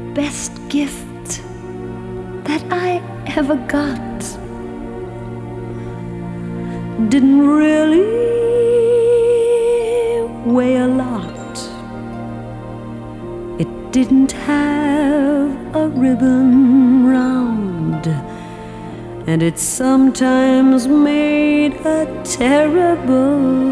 best gift that I ever got. Didn't really weigh a lot. It didn't have a ribbon round, and it sometimes made a terrible